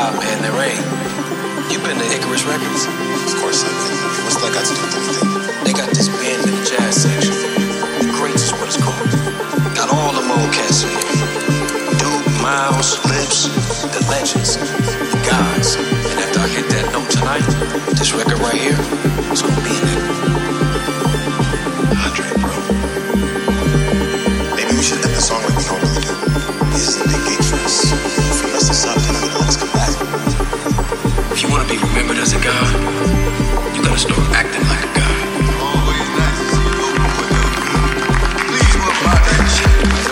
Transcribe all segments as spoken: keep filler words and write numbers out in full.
Nah, man, there ain't. You been to Icarus Records? Of course I've been. What's that got to do with anything? They got this band in the jazz section. The Greats is what it's called. Got all them old cats in there. Duke, Miles, Lips, the legends, the gods. And after I hit that note tonight, this record right here, it's gonna be in there. Andre, bro. Maybe we should end the song like we normally do. This is a big gig for us. If we mess this up, they're not gonna let us come back. If you wanna be remembered as a god, you gotta start acting like a god. Always nice to see you open with them. Please, what about that shit?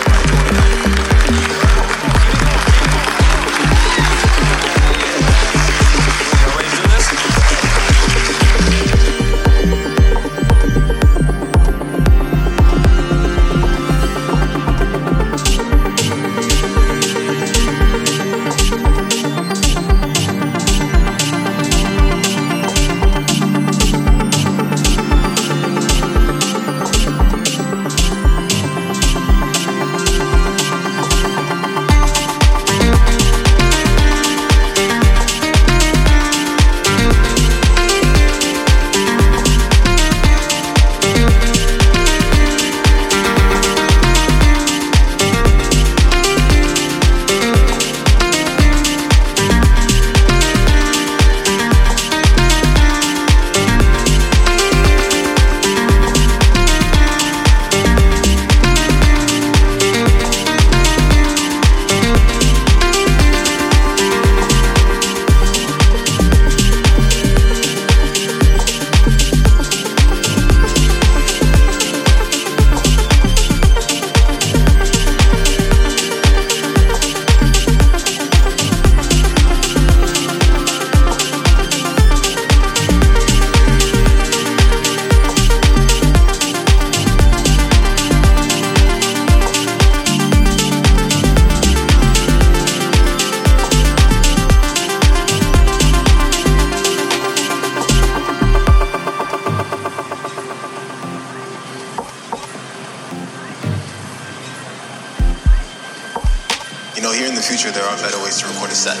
You know, here in the future, there are better ways to record a set.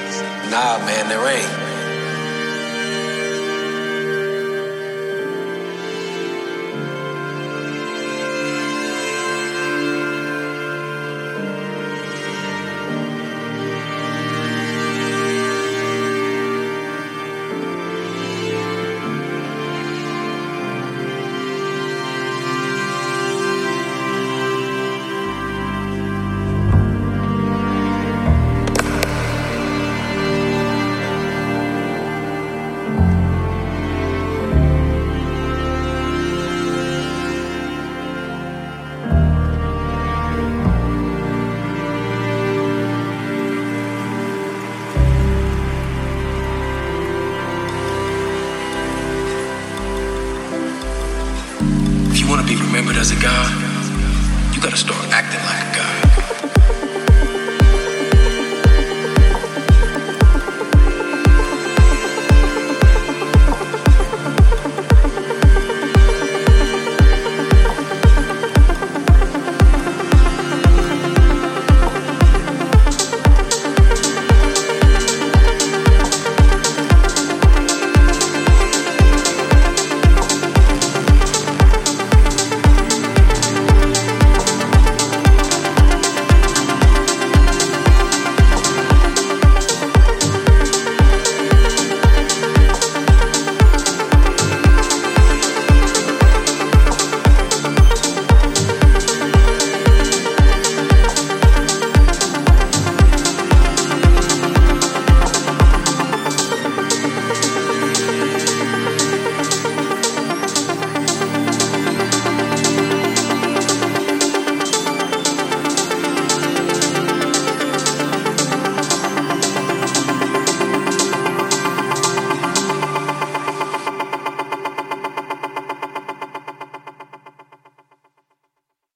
Nah, man, there ain't. If you wanna be remembered as a god, you gotta start acting like a god.